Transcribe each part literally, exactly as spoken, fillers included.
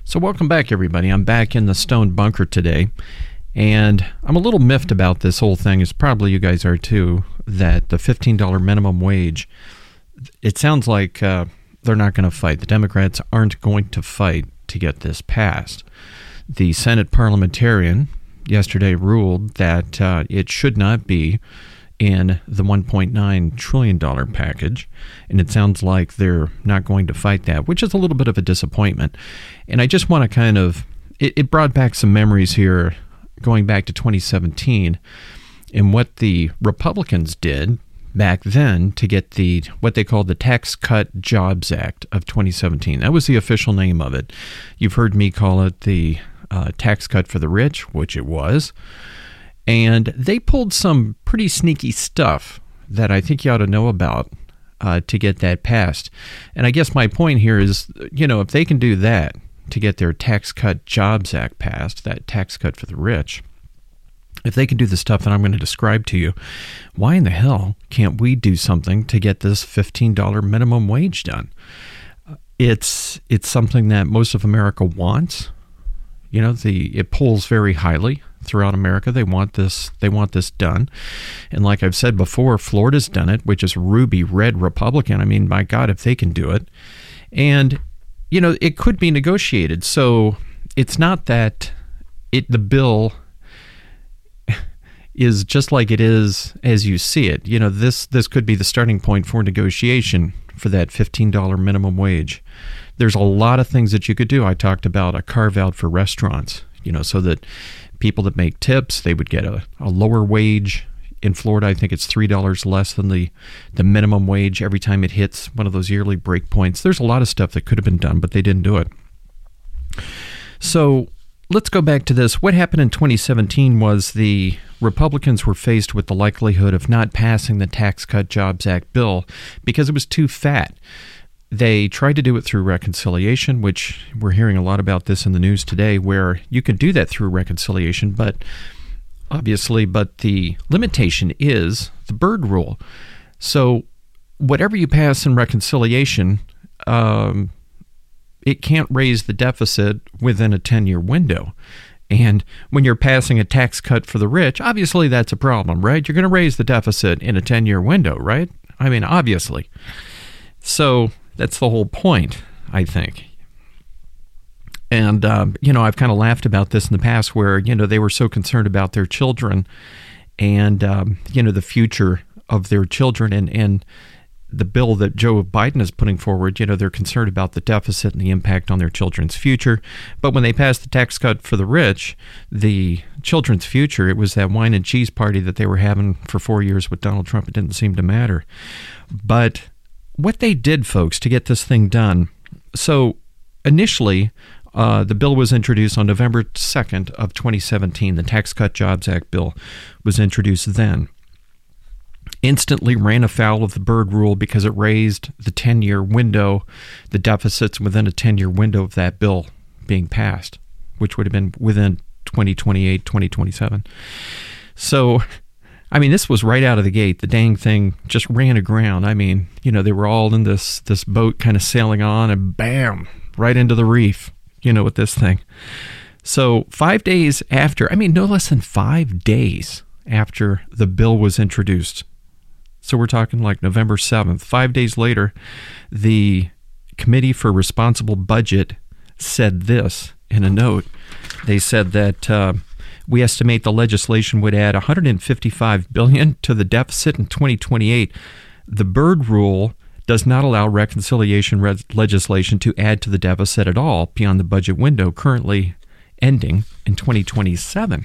So welcome back, everybody. I'm back in the Stone Bunker today, and I'm a little miffed about this whole thing, as probably you guys are too, that the fifteen dollars minimum wage, it sounds like uh, they're not going to fight. The Democrats aren't going to fight to get this passed. The Senate parliamentarian yesterday ruled that uh, it should not be in the one point nine trillion dollars package, and it sounds like they're not going to fight that, which is a little bit of a disappointment. And I just want to kind of, it, it brought back some memories here going back to twenty seventeen and what the Republicans did back then to get the, what they called the Tax Cut Jobs Act of twenty seventeen. That was the official name of it. You've heard me call it the uh, tax cut for the rich, which it was. And they pulled some pretty sneaky stuff that I think you ought to know about uh, to get that passed. And I guess my point here is, you know, if they can do that to get their Tax Cut Jobs Act passed, that tax cut for the rich, if they can do the stuff that I'm going to describe to you, why in the hell can't we do something to get this fifteen dollars minimum wage done? It's it's something that most of America wants. You know, the it polls very highly throughout America. They want this they want this done. And like I've said before, Florida's done it, which is ruby red Republican. I mean, my God, if they can do it. And, you know, it could be negotiated. So it's not that it the bill is just like it is as you see it. You know, this this could be the starting point for negotiation for that fifteen dollars minimum wage. There's a lot of things that you could do. I talked about a carve out for restaurants, you know, so that people that make tips, they would get a, a lower wage. In Florida, I think it's three dollars less than the, the minimum wage every time it hits one of those yearly break points. There's a lot of stuff that could have been done, but they didn't do it. So let's go back to this. What happened in twenty seventeen was the Republicans were faced with the likelihood of not passing the Tax Cut Jobs Act bill because it was too fat. They tried to do it through reconciliation, which we're hearing a lot about this in the news today, where you could do that through reconciliation, but obviously, but the limitation is the Byrd Rule. So whatever you pass in reconciliation, um, it can't raise the deficit within a ten-year window. And when you're passing a tax cut for the rich, obviously that's a problem, right? You're going to raise the deficit in a ten-year window, right? I mean, obviously. So that's the whole point, I think. And, um, you know, I've kind of laughed about this in the past where, you know, they were so concerned about their children and, um, you know, the future of their children and, and the bill that Joe Biden is putting forward, you know, they're concerned about the deficit and the impact on their children's future. But when they passed the tax cut for the rich, the children's future, it was that wine and cheese party that they were having for four years with Donald Trump. It didn't seem to matter. But what they did, folks, to get this thing done, so initially, uh, the bill was introduced on November second of twenty seventeen. The Tax Cut Jobs Act bill was introduced then. Instantly ran afoul of the Byrd Rule because it raised the ten-year window, the deficits within a ten-year window of that bill being passed, which would have been within twenty twenty-eight, twenty twenty-seven. So, I mean, this was right out of the gate. The dang thing just ran aground. I mean, you know, they were all in this this boat kind of sailing on and bam, right into the reef, you know, with this thing. So five days after, I mean, no less than five days after the bill was introduced. So we're talking like November seventh. Five days later, the Committee for Responsible Budget said this in a note. They said that uh, we estimate the legislation would add one hundred fifty-five billion dollars to the deficit in twenty twenty-eight. The Byrd Rule does not allow reconciliation re- legislation to add to the deficit at all beyond the budget window currently ending in twenty twenty-seven.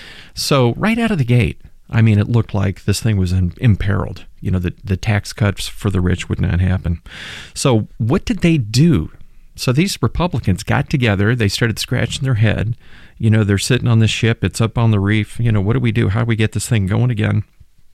So right out of the gate, I mean, it looked like this thing was in, imperiled. You know, the, the tax cuts for the rich would not happen. So what did they do? So these Republicans got together. They started scratching their head. You know, they're sitting on this ship. It's up on the reef. You know, what do we do? How do we get this thing going again?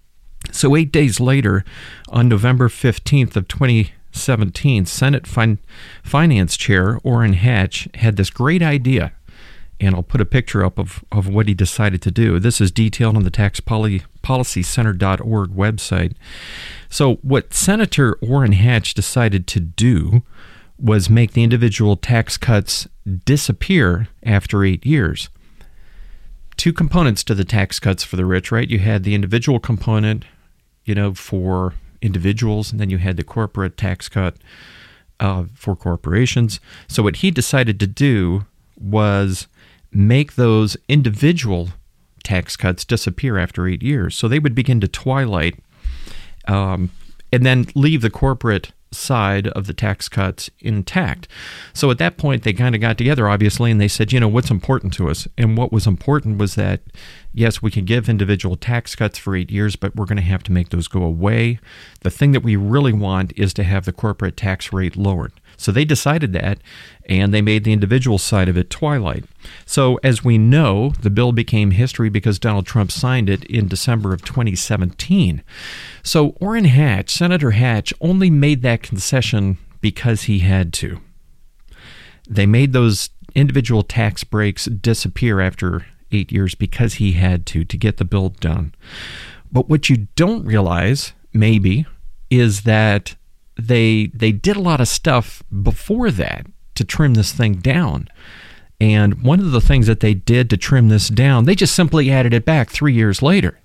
So eight days later, on November fifteenth of twenty seventeen, Senate fin- Finance Chair Orrin Hatch had this great idea. And I'll put a picture up of, of what he decided to do. This is detailed on the tax policy center dot org website. So what Senator Orrin Hatch decided to do was make the individual tax cuts disappear after eight years. Two components to the tax cuts for the rich, right? You had the individual component, you know, for individuals, and then you had the corporate tax cut uh, for corporations. So what he decided to do was make those individual tax cuts disappear after eight years. So they would begin to twilight um, and then leave the corporate side of the tax cuts intact. So at that point, they kind of got together, obviously, and they said, you know, what's important to us? And what was important was that, yes, we can give individual tax cuts for eight years, but we're going to have to make those go away. The thing that we really want is to have the corporate tax rate lowered. So they decided that, and they made the individual side of it twilight. So as we know, the bill became history because Donald Trump signed it in December of twenty seventeen. So Orrin Hatch, Senator Hatch, only made that concession because he had to. They made those individual tax breaks disappear after eight years because he had to, to get the bill done. But what you don't realize, maybe, is that they they did a lot of stuff before that to trim this thing down. And one of the things that they did to trim this down, they just simply added it back three years later.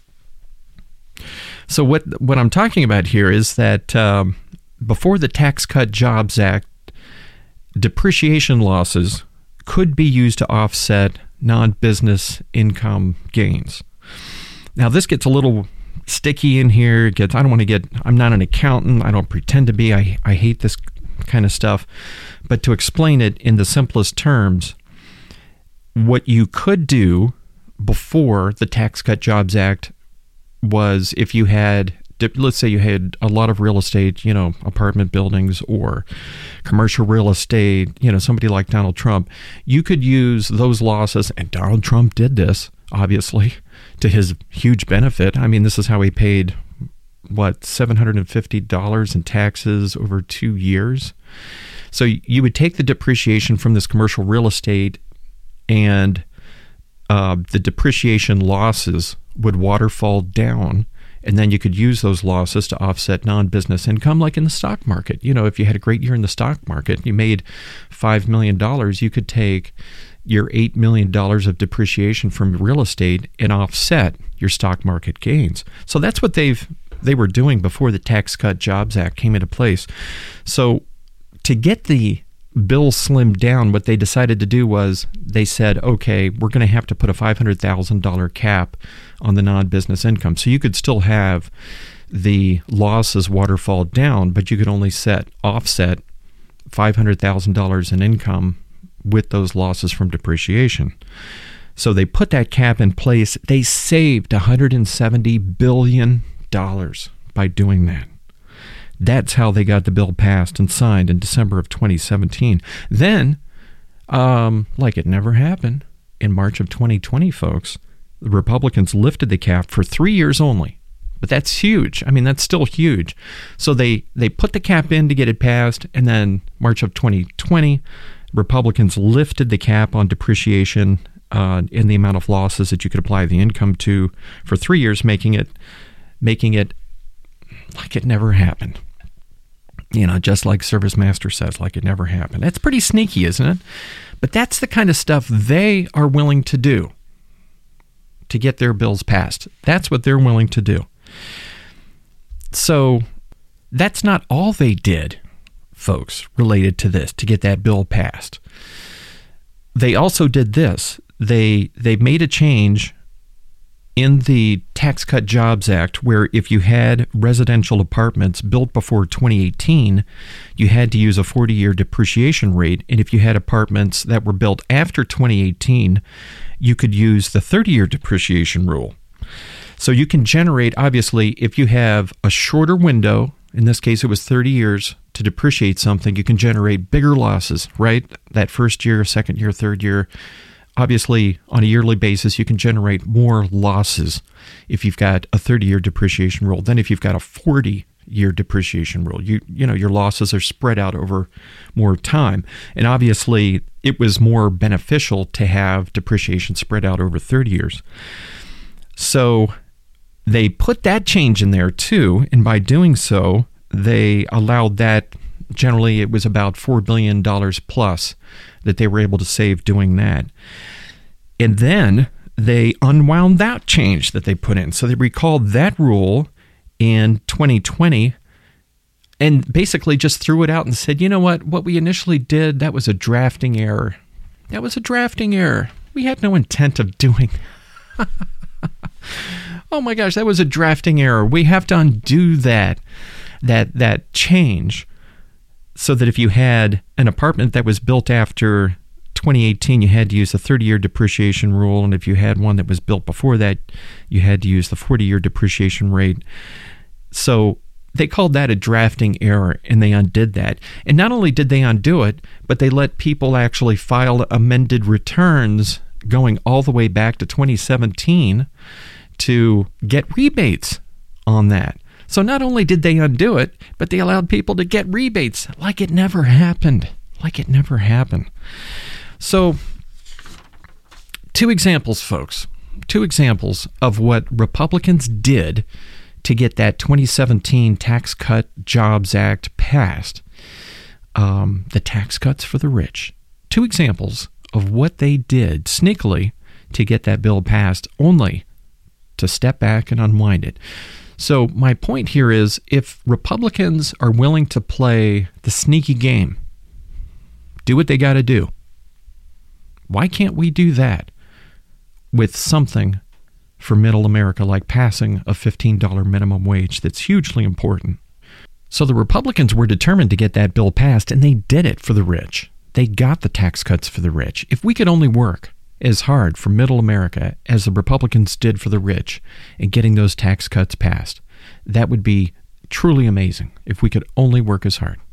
So what what I'm talking about here is that um, before the Tax Cut Jobs Act, depreciation losses could be used to offset non-business income gains. Now, this gets a little sticky in here. It gets, I don't want to get, I'm not an accountant. I don't pretend to be. I, I hate this kind of stuff. But to explain it in the simplest terms, what you could do before the Tax Cut Jobs Act was if you had, let's say you had a lot of real estate, you know, apartment buildings or commercial real estate, you know, somebody like Donald Trump, you could use those losses, and Donald Trump did this, obviously, to his huge benefit. I mean, this is how he paid, what, seven hundred fifty dollars in taxes over two years. So you would take the depreciation from this commercial real estate, and uh, the depreciation losses would waterfall down, and then you could use those losses to offset non-business income, like in the stock market. You know, if you had a great year in the stock market, you made five million dollars, you could take your eight million dollars of depreciation from real estate and offset your stock market gains. So that's what they've they were doing before the Tax Cut Jobs Act came into place. So to get the bill slimmed down, what they decided to do was they said, okay, we're going to have to put a five hundred thousand dollars cap on the non-business income. So you could still have the losses waterfall down, but you could only set offset five hundred thousand dollars in income with those losses from depreciation. So they put that cap in place. They saved one hundred seventy billion dollars by doing that. That's how they got the bill passed and signed in December of twenty seventeen. Then, um, like it never happened, in March of twenty twenty, folks, the Republicans lifted the cap for three years only. But that's huge. I mean, that's still huge. So they, they put the cap in to get it passed, and then March of twenty twenty, Republicans lifted the cap on depreciation uh, in the amount of losses that you could apply the income to for three years, making it making it like it never happened. You know, just like Service Master says, like it never happened. That's pretty sneaky, isn't it? But that's the kind of stuff they are willing to do to get their bills passed. That's what they're willing to do. So that's not all they did, folks, related to this, to get that bill passed. They also did this. They they made a change in the Tax Cut Jobs Act where if you had residential apartments built before twenty eighteen, you had to use a forty-year depreciation rate. And if you had apartments that were built after twenty eighteen, you could use the thirty-year depreciation rule. So you can generate, obviously, if you have a shorter window, in this case it was thirty years, to depreciate something, you can generate bigger losses, right? That first year, second year, third year. Obviously, on a yearly basis, you can generate more losses if you've got a thirty-year depreciation rule than if you've got a forty-year depreciation rule. You you know, your losses are spread out over more time. And obviously, it was more beneficial to have depreciation spread out over thirty years. So they put that change in there too, and by doing so, they allowed that Generally, it was about four billion dollars plus that they were able to save doing that. And then they unwound that change that they put in. So they recalled that rule in twenty twenty and basically just threw it out and said, you know what, what we initially did, that was a drafting error. That was a drafting error. We had no intent of doing. Oh my gosh, that was a drafting error. We have to undo that, that, that change so that if you had an apartment that was built after twenty eighteen, you had to use the thirty-year depreciation rule, and if you had one that was built before that, you had to use the forty-year depreciation rate. So they called that a drafting error, and they undid that. And not only did they undo it, but they let people actually file amended returns going all the way back to twenty seventeen to get rebates on that. So not only did they undo it, but they allowed people to get rebates like it never happened. Like it never happened. So, two examples, folks. Two examples of what Republicans did to get that twenty seventeen Tax Cut Jobs Act passed. Um, the tax cuts for the rich. Two examples of what they did sneakily to get that bill passed, only to step back and unwind it. So my point here is, if Republicans are willing to play the sneaky game, do what they got to do, why can't we do that with something for middle America, like passing a fifteen dollars minimum wage that's hugely important? So the Republicans were determined to get that bill passed, and they did it for the rich. They got the tax cuts for the rich. If we could only work as hard for middle America as the Republicans did for the rich in getting those tax cuts passed, that would be truly amazing if we could only work as hard.